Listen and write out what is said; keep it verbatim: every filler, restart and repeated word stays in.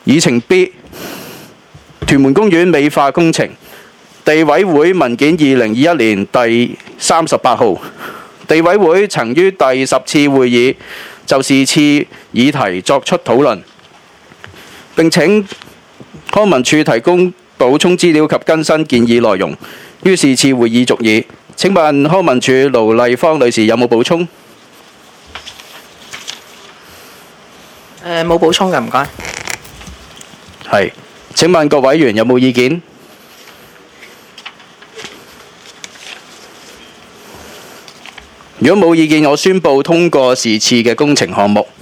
議程 B， 屯門公園美化工程，地委會文件二零二一年第三十八號，地委會曾於第十次會議就是次議題作出討論，並請康文署提供補充資料及更新建議內容，於是次會議續議。請問康文署盧麗芳女士有冇補充？ 誒冇補充嘅，唔該。 係。請問各委員有冇意見？如果冇意見，我宣布通過是次嘅工程項目。